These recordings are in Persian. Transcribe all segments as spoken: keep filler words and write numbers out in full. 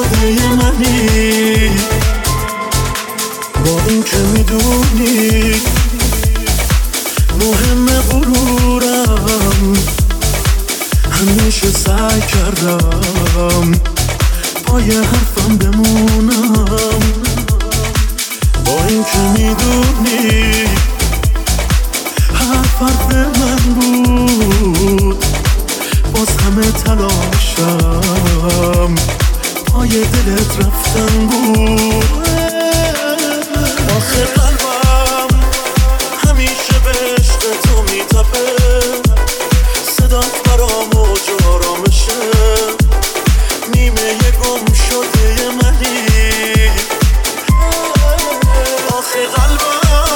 شده منی، با این که میدونی مهم غرورم، همیشه سعی کردم پای حرفم بمونم. با این که میدونی حرف حرف من بود، باز همه تلاشم پای دلت رفتن بود. آخه قلبم همیشه به عشق تو میتپه، صدات برام موج آرامشه، نیمه گم شده منی. آخه قلبم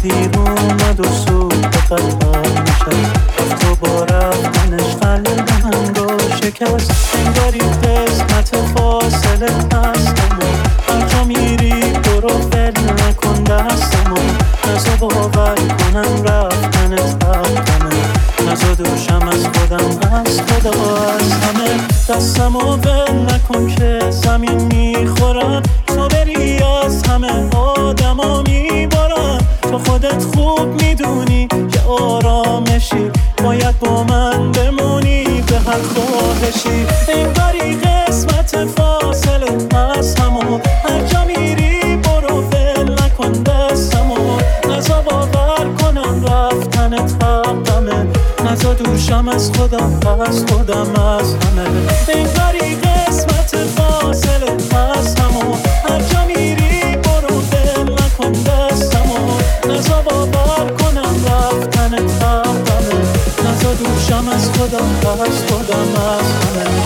دیر اومد و سود به قلبم نشست، رفت و با رفتنش قلبم رو شکست. انگاری قسمت فاصله هستم و هر جا میری برو ول نکن دستم و نزا باور کنم رفتنت حقمه، نزا دوشم از خودم از خدا از همه. دستم و ول نکن که زمین میخورم، تو بری از همه آدم ها میبارم. تو خودت خوب میدونی که آرامشی، باید با من بمونی به هر خواهشی. انگاری قسمت فاصله از همو هر جا میری برو ول نکن دستمو، نزا باور کنم رفتنت حقمه، نزا دوشم از خودم از خودم از همه. انگاری قسمت فاصله از همو هر جا میری برو ول نکن دستمو، نزا باور کنم رفتنت حقمه، نزا دوشم از خودم از خودم از همه.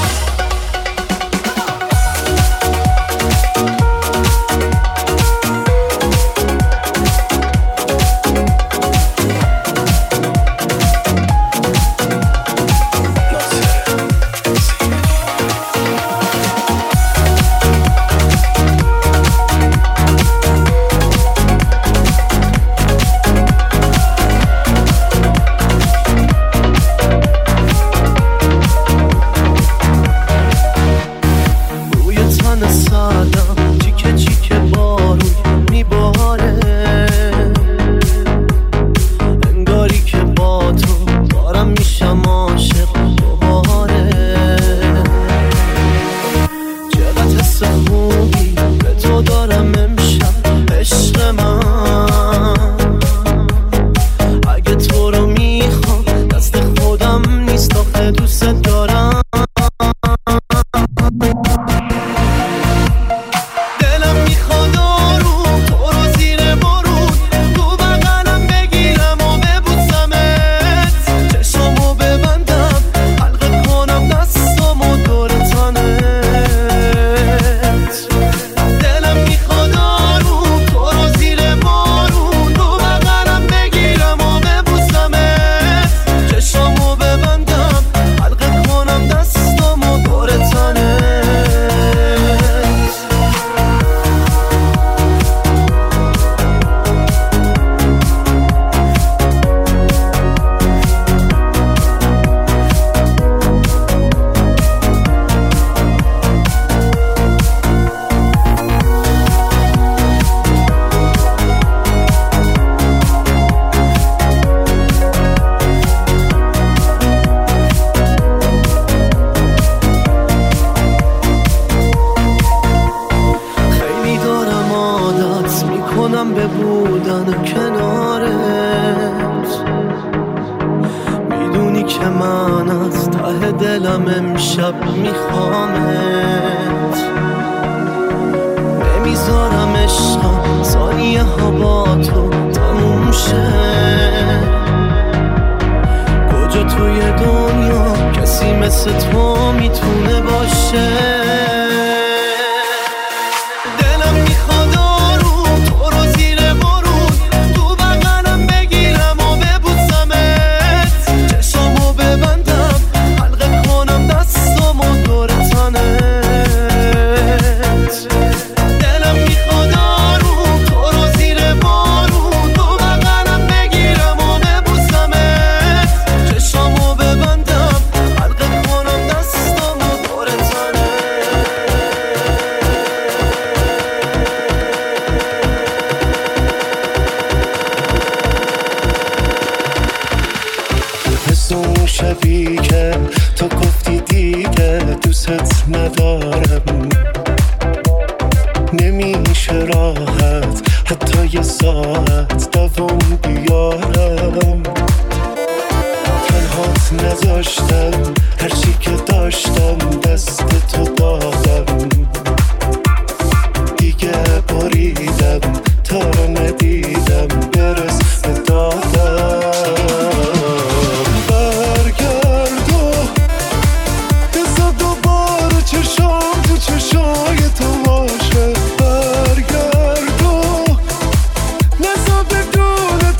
نزا بدون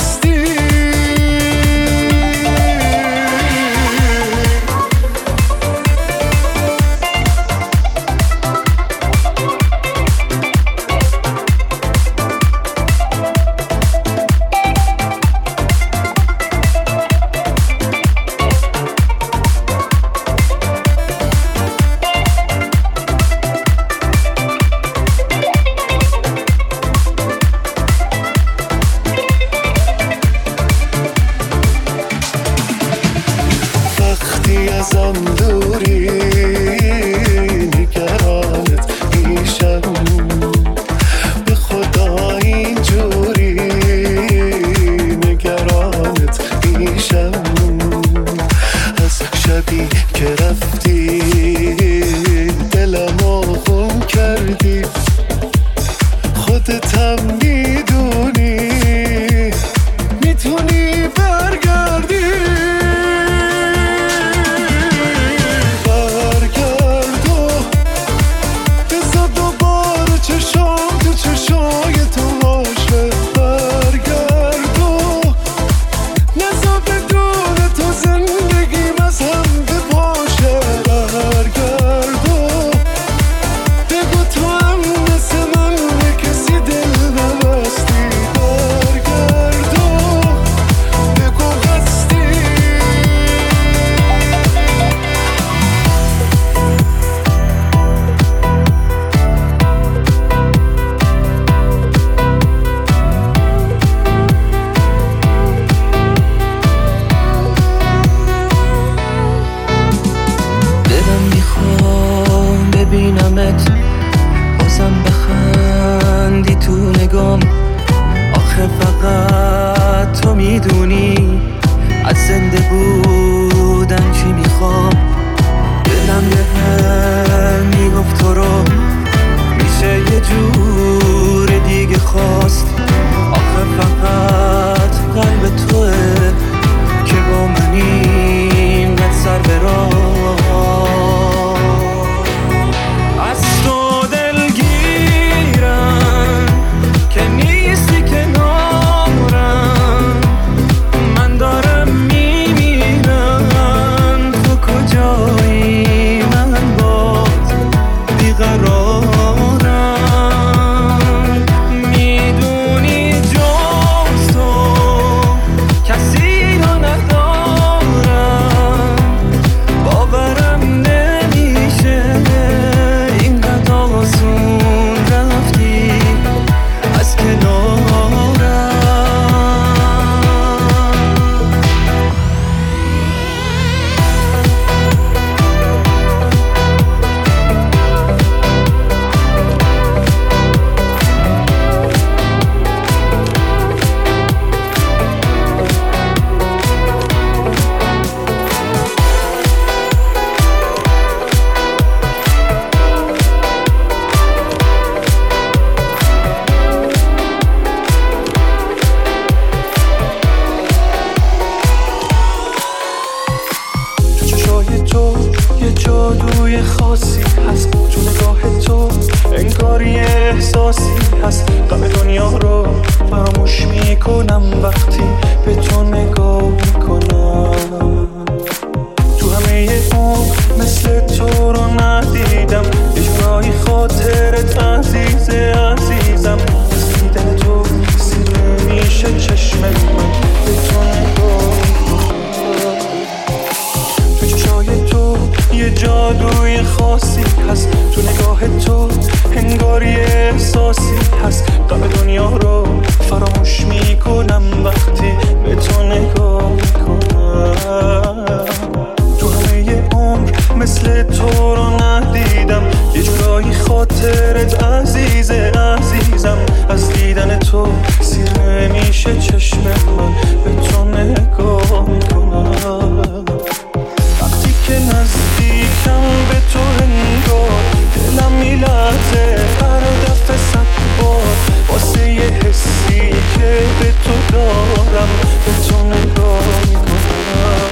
هستی. ازم دوری نگرانت میشم، به خدا اینجوری نگرانت میشم. از شبی که رفتی دلمو خون کردی، خودتم میدونی میتونی برگردی. ببینمت بازم بخندی تو نگام، آخه فقط تو میدونی از زنده بودن چی میخوام. دلم به هم میگفت تو رو میشه یه جور دیگه خواست، آخه فقط قلب توه که با من اینقدر سر به راه. جادوی خاصی هست تو نگاه تو، انگار یه احساسی هست. غم دنیا رو فراموش میکنم وقتی به تو نگاه میکنم. تو همه عمر مثل تو رو ندیدم، هیچ گاهی خاطرت عزیزه عزیزم. از دیدن تو سیره میشه چشم من به تو نگاه میکنم. تو چشای تو یه جادوی خاصی هست تو نگاه تو، انگار یه احساسی هست. غم دنیا رو فراموش میکنم وقتی به تو نگاه میکنم. تو همه عمر مثل تو رو ندیدم، هیچ گاهی خاطرت عزیزه عزیزم. از دیدن تو سیره میشه چشم من به تو نگاه میکنم. وقتی که نزدیکم به تو انگار دلم میلرزه هر دفعه صد بار، واسه یه حسی که به تو دارم به تو نگاه میکنم.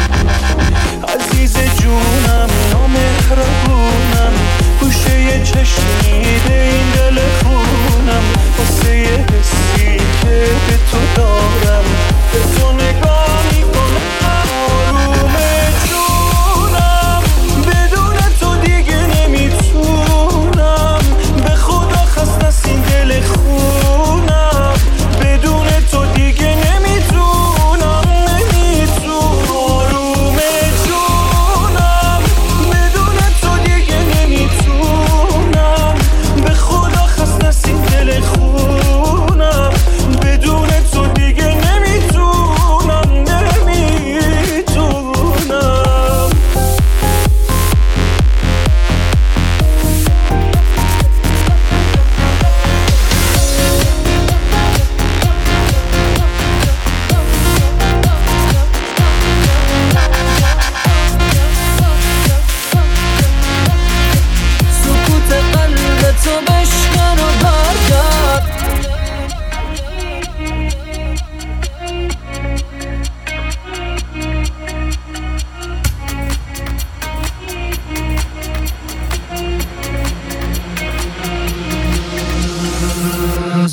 عزیز جونم نامهربونم، گوشه یه چشمیده این دل خونم، واسه یه حسی که به تو دارم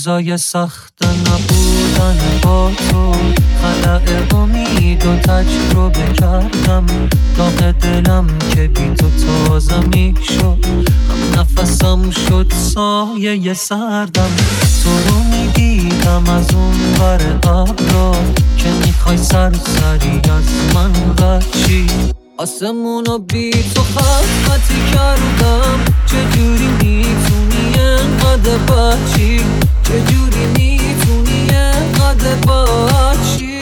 روزای سخت نبودن با تو، خلأ امید و تجربه کردم. داغ دلم که بی تو تازه می شد، هم نفسم شد سایه سردم. تو رو می دیدم از اون ور ابرا که میخوای سرسری از من بچی. آسمونو بی تو خط خطی کردم. چجوری میتونی انقدر بچی؟ چجوری میتونی انقدر بچی؟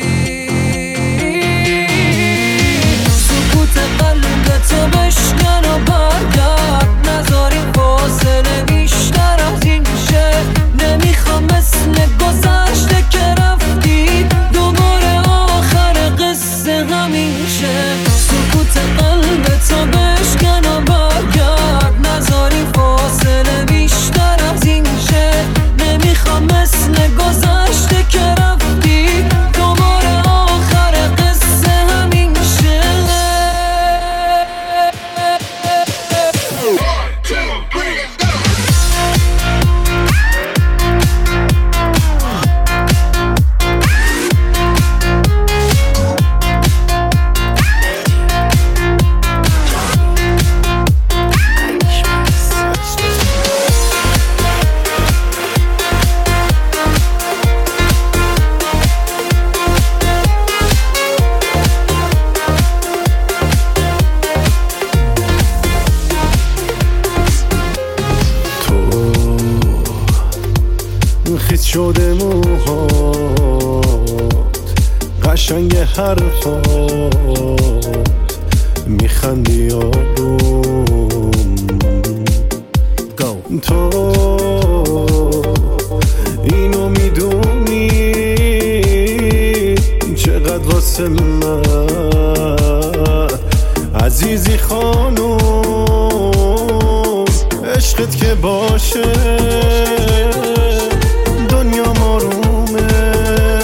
سکوت قلبتو بشکن و برگرد، نذاری فاصله بیشتر از این شه. نمیخوام مثل گذشته که رفتی دوباره آخر قصه همیشه. سکوت قلبتو بشکن و برگرد، نذاری فاصله بیشتر از این شه. نمیخوام مثل گذشته که رفتی دوباره آخر قصه همین شه. خیس شده موهات، قشنگ حرفات، میخندی آروم. تو اینو میدونی چقدر واسه من عزیزی خانم. عشقت که باشه دنیا آرومه،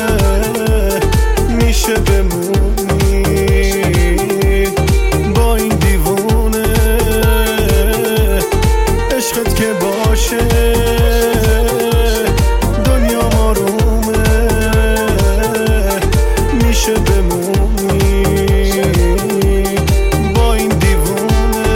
میشه بمونی با این دیوونه. عشقت که باشه دنیا آرومه، میشه بمونی با این دیوونه.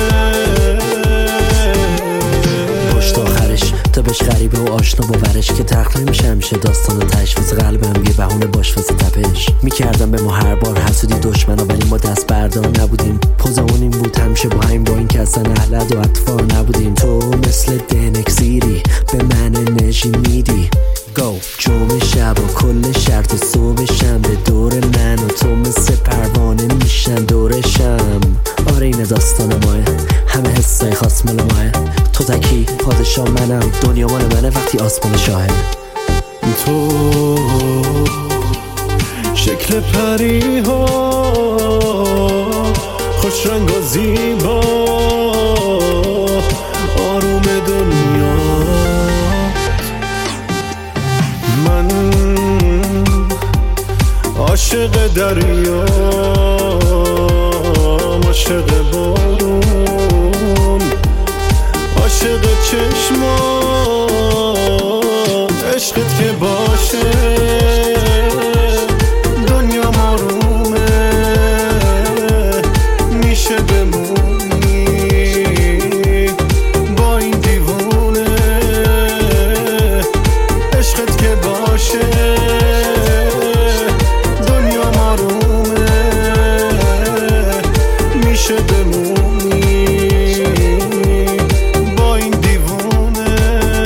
پشت آخرش تا بهش غریبه و آشنا باورش که تخت نمیشه همیشه داستان و تشویز قلبم یه بهونه باش واسه تپش. میکردم به ما هر بار حسودی دشمنا، ولی ما دست بردار نبودیم. پوزمون این بود همیشه با همین، با این که اصلا اهلد و اطفار نبودیم. تو مثل دنکسیری به من انرژی میدی. گو جمعه شب و کل شرط و صبح شنبه دور من و تو مثل پروانه میشن دورشم. آره این داستان ماه، همه حسای خاص مال ماه. تو تکی پادشاه منم، دنیا مال منه وقتی آسمان شاهد. تو شکل پری ها خوش رنگ و زیبا، آروم دنیا. من عاشق دریا، عاشق بارون، عاشق چشمات. عشقت که باشه دنیا آرومه، میشه بمونی با این دیوونه. عشقت که باشه دنیا آرومه، میشه بمونی با این دیوونه.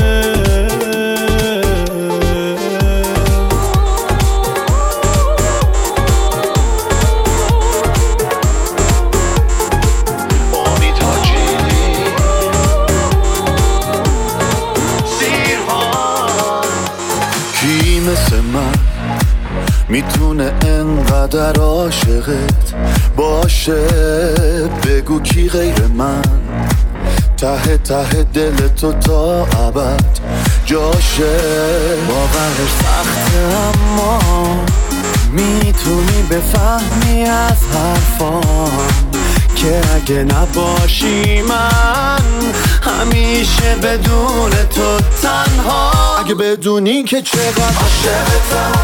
کی مثل من میتونه انقدر عاشقت باشه؟ بگو کی غیر من ته ته دل تو تا ابد جاشه. باورش سخته اما میتونی بفهمی از حرفام که اگه نباشی من همیشه بدون تو تنها. اگه بدونی که چقدر عاشقتم